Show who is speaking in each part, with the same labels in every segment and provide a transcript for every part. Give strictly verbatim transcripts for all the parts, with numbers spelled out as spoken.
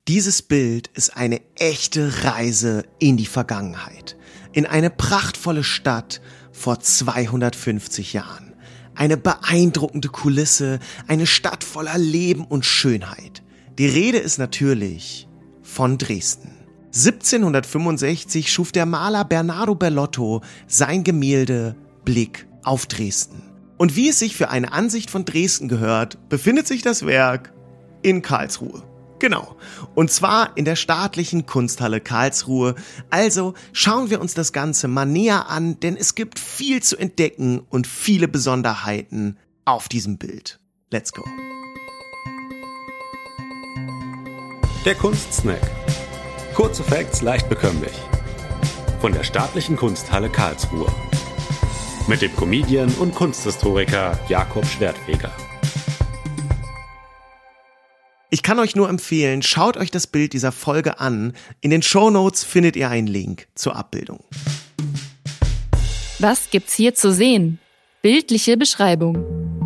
Speaker 1: Dieses Bild ist eine echte Reise in die Vergangenheit. In eine prachtvolle Stadt vor zweihundertfünfzig Jahren. Eine beeindruckende Kulisse, eine Stadt voller Leben und Schönheit. Die Rede ist natürlich von Dresden. siebzehnhundertfünfundsechzig schuf der Maler Bernardo Bellotto sein Gemälde Blick auf Dresden. Und wie es sich für eine Ansicht von Dresden gehört, befindet sich das Werk in Karlsruhe. Genau. Und zwar in der staatlichen Kunsthalle Karlsruhe. Also schauen wir uns das Ganze mal näher an, denn es gibt viel zu entdecken und viele Besonderheiten auf diesem Bild. Let's go.
Speaker 2: Der Kunstsnack. Kurze Facts leicht bekömmlich. Von der staatlichen Kunsthalle Karlsruhe. Mit dem Comedian und Kunsthistoriker Jakob Schwertfeger.
Speaker 1: Ich kann euch nur empfehlen, schaut euch das Bild dieser Folge an. In den Shownotes findet ihr einen Link zur Abbildung.
Speaker 3: Was gibt's hier zu sehen? Bildliche Beschreibung.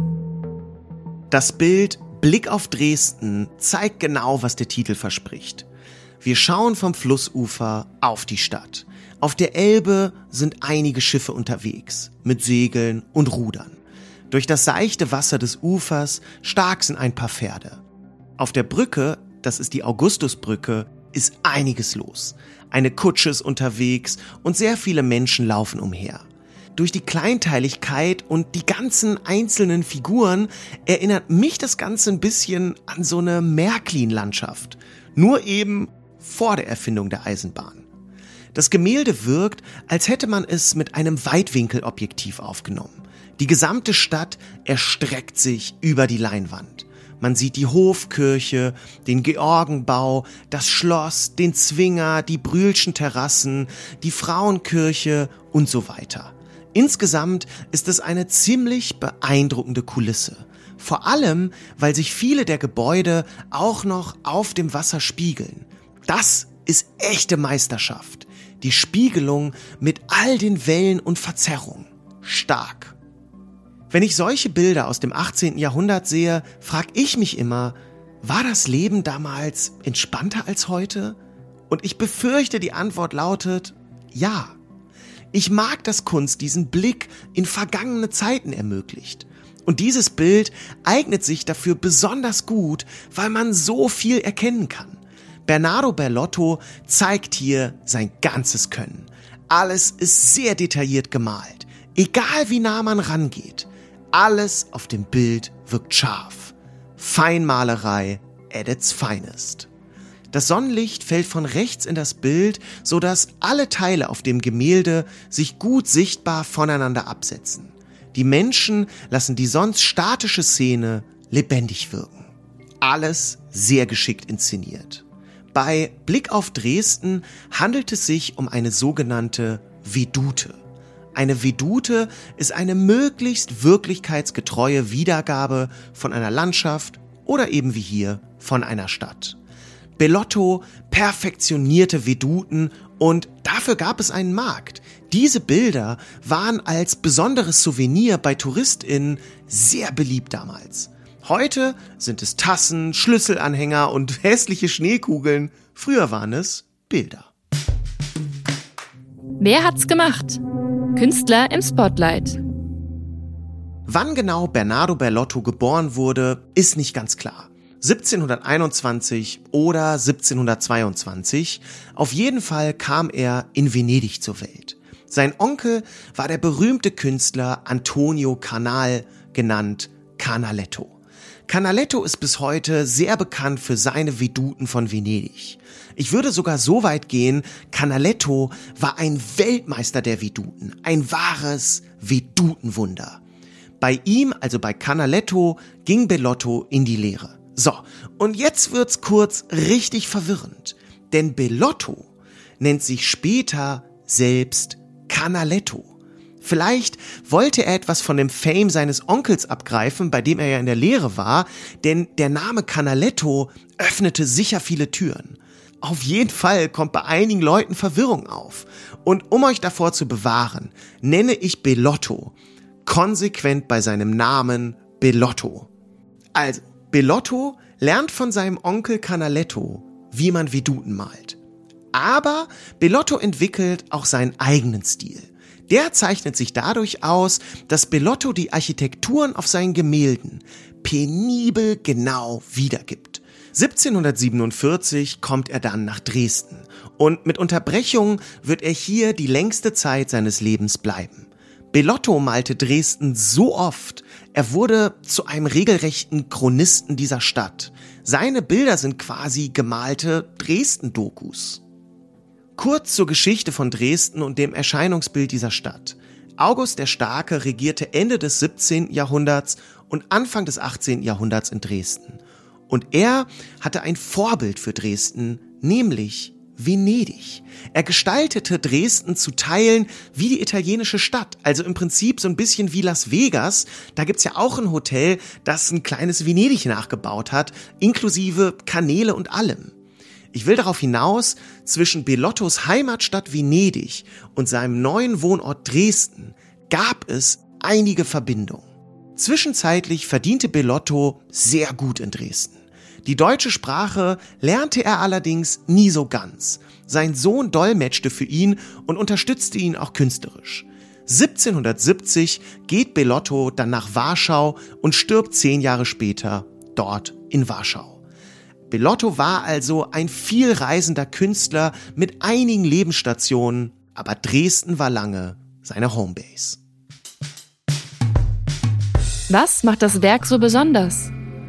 Speaker 1: Das Bild Blick auf Dresden zeigt genau, was der Titel verspricht. Wir schauen vom Flussufer auf die Stadt. Auf der Elbe sind einige Schiffe unterwegs, mit Segeln und Rudern. Durch das seichte Wasser des Ufers starksen ein paar Pferde. Auf der Brücke, das ist die Augustusbrücke, ist einiges los. Eine Kutsche ist unterwegs und sehr viele Menschen laufen umher. Durch die Kleinteiligkeit und die ganzen einzelnen Figuren erinnert mich das Ganze ein bisschen an so eine Märklin-Landschaft. Nur eben vor der Erfindung der Eisenbahn. Das Gemälde wirkt, als hätte man es mit einem Weitwinkelobjektiv aufgenommen. Die gesamte Stadt erstreckt sich über die Leinwand. Man sieht die Hofkirche, den Georgenbau, das Schloss, den Zwinger, die Brühlschen Terrassen, die Frauenkirche und so weiter. Insgesamt ist es eine ziemlich beeindruckende Kulisse. Vor allem, weil sich viele der Gebäude auch noch auf dem Wasser spiegeln. Das ist echte Meisterschaft. Die Spiegelung mit all den Wellen und Verzerrungen. Stark. Wenn ich solche Bilder aus dem achtzehnten Jahrhundert sehe, frage ich mich immer, war das Leben damals entspannter als heute? Und ich befürchte, die Antwort lautet, ja. Ich mag, dass Kunst diesen Blick in vergangene Zeiten ermöglicht. Und dieses Bild eignet sich dafür besonders gut, weil man so viel erkennen kann. Bernardo Bellotto zeigt hier sein ganzes Können. Alles ist sehr detailliert gemalt, egal wie nah man rangeht. Alles auf dem Bild wirkt scharf. Feinmalerei at its finest. Das Sonnenlicht fällt von rechts in das Bild, sodass alle Teile auf dem Gemälde sich gut sichtbar voneinander absetzen. Die Menschen lassen die sonst statische Szene lebendig wirken. Alles sehr geschickt inszeniert. Bei Blick auf Dresden handelt es sich um eine sogenannte Vedute. Eine Vedute ist eine möglichst wirklichkeitsgetreue Wiedergabe von einer Landschaft oder eben wie hier von einer Stadt. Bellotto perfektionierte Veduten und dafür gab es einen Markt. Diese Bilder waren als besonderes Souvenir bei TouristInnen sehr beliebt damals. Heute sind es Tassen, Schlüsselanhänger und hässliche Schneekugeln. Früher waren es Bilder.
Speaker 3: Wer hat's gemacht? Künstler im Spotlight.
Speaker 1: Wann genau Bernardo Bellotto geboren wurde, ist nicht ganz klar. siebzehnhunderteinundzwanzig oder siebzehnhundertzweiundzwanzig. Auf jeden Fall kam er in Venedig zur Welt. Sein Onkel war der berühmte Künstler Antonio Canal, genannt Canaletto. Canaletto ist bis heute sehr bekannt für seine Veduten von Venedig. Ich würde sogar so weit gehen, Canaletto war ein Weltmeister der Veduten, ein wahres Vedutenwunder. Bei ihm, also bei Canaletto, ging Bellotto in die Lehre. So, und jetzt wird's kurz richtig verwirrend, denn Bellotto nennt sich später selbst Canaletto. Vielleicht wollte er etwas von dem Fame seines Onkels abgreifen, bei dem er ja in der Lehre war, denn der Name Canaletto öffnete sicher viele Türen. Auf jeden Fall kommt bei einigen Leuten Verwirrung auf. Und um euch davor zu bewahren, nenne ich Bellotto konsequent bei seinem Namen Bellotto. Also, Bellotto lernt von seinem Onkel Canaletto, wie man Veduten malt. Aber Bellotto entwickelt auch seinen eigenen Stil. Der zeichnet sich dadurch aus, dass Bellotto die Architekturen auf seinen Gemälden penibel genau wiedergibt. siebzehnhundertsiebenundvierzig kommt er dann nach Dresden und mit Unterbrechung wird er hier die längste Zeit seines Lebens bleiben. Bellotto malte Dresden so oft, er wurde zu einem regelrechten Chronisten dieser Stadt. Seine Bilder sind quasi gemalte Dresden-Dokus. Kurz zur Geschichte von Dresden und dem Erscheinungsbild dieser Stadt. August der Starke regierte Ende des siebzehnten Jahrhunderts und Anfang des achtzehnten Jahrhunderts in Dresden. Und er hatte ein Vorbild für Dresden, nämlich Venedig. Er gestaltete Dresden zu Teilen wie die italienische Stadt, also im Prinzip so ein bisschen wie Las Vegas. Da gibt's ja auch ein Hotel, das ein kleines Venedig nachgebaut hat, inklusive Kanäle und allem. Ich will darauf hinaus, zwischen Bellottos Heimatstadt Venedig und seinem neuen Wohnort Dresden gab es einige Verbindungen. Zwischenzeitlich verdiente Bellotto sehr gut in Dresden. Die deutsche Sprache lernte er allerdings nie so ganz. Sein Sohn dolmetschte für ihn und unterstützte ihn auch künstlerisch. siebzehnhundertsiebzig geht Bellotto dann nach Warschau und stirbt zehn Jahre später dort in Warschau. Bellotto war also ein vielreisender Künstler mit einigen Lebensstationen, aber Dresden war lange seine Homebase.
Speaker 3: Was macht das Werk so besonders?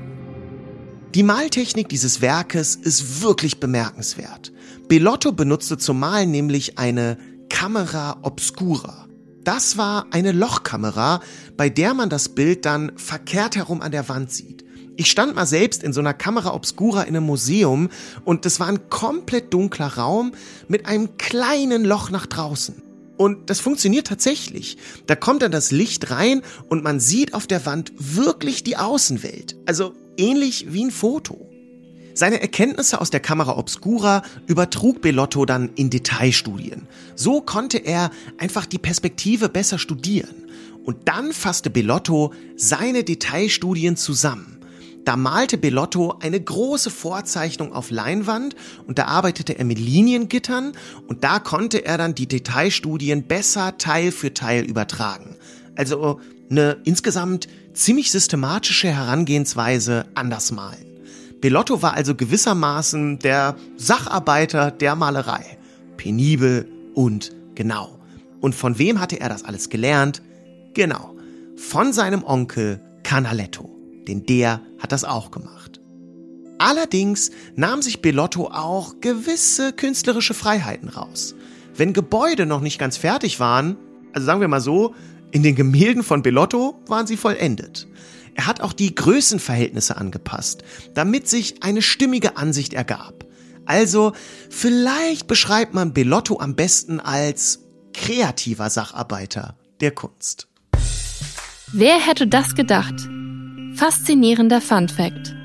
Speaker 1: Die Maltechnik dieses Werkes ist wirklich bemerkenswert. Bellotto benutzte zum Malen nämlich eine Camera obscura. Das war eine Lochkamera, bei der man das Bild dann verkehrt herum an der Wand sieht. Ich stand mal selbst in so einer Camera obscura in einem Museum und das war ein komplett dunkler Raum mit einem kleinen Loch nach draußen. Und das funktioniert tatsächlich. Da kommt dann das Licht rein und man sieht auf der Wand wirklich die Außenwelt. Also ähnlich wie ein Foto. Seine Erkenntnisse aus der Camera obscura übertrug Bellotto dann in Detailstudien. So konnte er einfach die Perspektive besser studieren. Und dann fasste Bellotto seine Detailstudien zusammen. Da malte Bellotto eine große Vorzeichnung auf Leinwand und da arbeitete er mit Liniengittern und da konnte er dann die Detailstudien besser Teil für Teil übertragen. Also eine insgesamt ziemlich systematische Herangehensweise an das Malen. Bellotto war also gewissermaßen der Sacharbeiter der Malerei. Penibel und genau. Und von wem hatte er das alles gelernt? Genau, von seinem Onkel Canaletto. Denn der hat das auch gemacht. Allerdings nahm sich Bellotto auch gewisse künstlerische Freiheiten raus. Wenn Gebäude noch nicht ganz fertig waren, also sagen wir mal so, in den Gemälden von Bellotto waren sie vollendet. Er hat auch die Größenverhältnisse angepasst, damit sich eine stimmige Ansicht ergab. Also vielleicht beschreibt man Bellotto am besten als kreativer Sacharbeiter der Kunst.
Speaker 3: Wer hätte das gedacht? Faszinierender Funfact.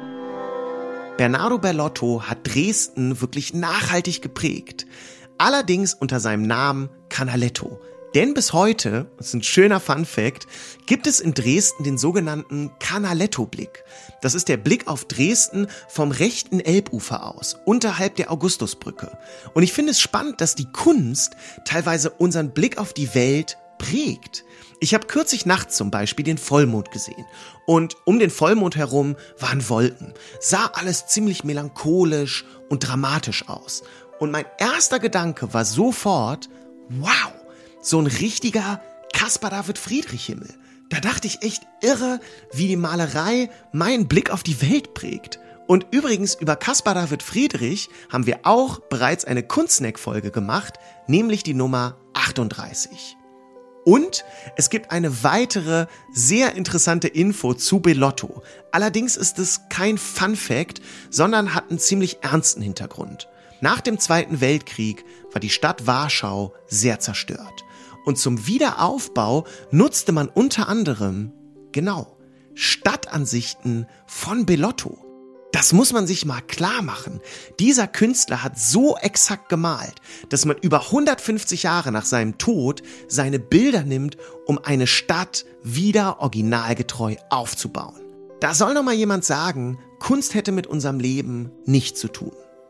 Speaker 1: Bernardo Bellotto hat Dresden wirklich nachhaltig geprägt. Allerdings unter seinem Namen Canaletto. Denn bis heute, das ist ein schöner Funfact, gibt es in Dresden den sogenannten Canaletto-Blick. Das ist der Blick auf Dresden vom rechten Elbufer aus, unterhalb der Augustusbrücke. Und ich finde es spannend, dass die Kunst teilweise unseren Blick auf die Welt prägt. Ich habe kürzlich nachts zum Beispiel den Vollmond gesehen und um den Vollmond herum waren Wolken. Sah alles ziemlich melancholisch und dramatisch aus. Und mein erster Gedanke war sofort, wow, so ein richtiger Caspar David Friedrich Himmel. Da dachte ich echt irre, wie die Malerei meinen Blick auf die Welt prägt. Und übrigens über Caspar David Friedrich haben wir auch bereits eine Kunstsnack-Folge gemacht, nämlich die Nummer achtunddreißig. Und es gibt eine weitere sehr interessante Info zu Bellotto. Allerdings ist es kein Fun-Fact, sondern hat einen ziemlich ernsten Hintergrund. Nach dem Zweiten Weltkrieg war die Stadt Warschau sehr zerstört. Und zum Wiederaufbau nutzte man unter anderem, genau, Stadtansichten von Bellotto. Das muss man sich mal klar machen. Dieser Künstler hat so exakt gemalt, dass man über hundertfünfzig Jahre nach seinem Tod seine Bilder nimmt, um eine Stadt wieder originalgetreu aufzubauen. Da soll noch mal jemand sagen, Kunst hätte mit unserem Leben nichts zu tun.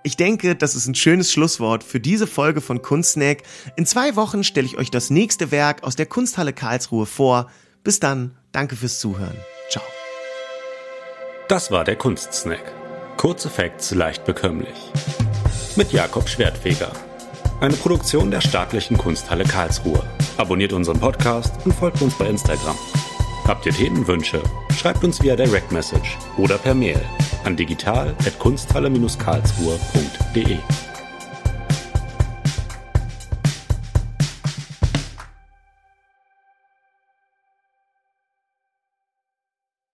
Speaker 1: Ich denke, das ist ein schönes Schlusswort für diese Folge von Kunstsnack. In zwei Wochen stelle ich euch das nächste Werk aus der Kunsthalle Karlsruhe vor. Bis dann, danke fürs Zuhören. Ciao.
Speaker 2: Das war der Kunstsnack. Kurze Facts, leicht bekömmlich. Mit Jakob Schwertfeger. Eine Produktion der Staatlichen Kunsthalle Karlsruhe. Abonniert unseren Podcast und folgt uns bei Instagram. Habt ihr Themenwünsche? Schreibt uns via Direct Message oder per Mail an digital at kunsthalle Bindestrich karlsruhe punkt de.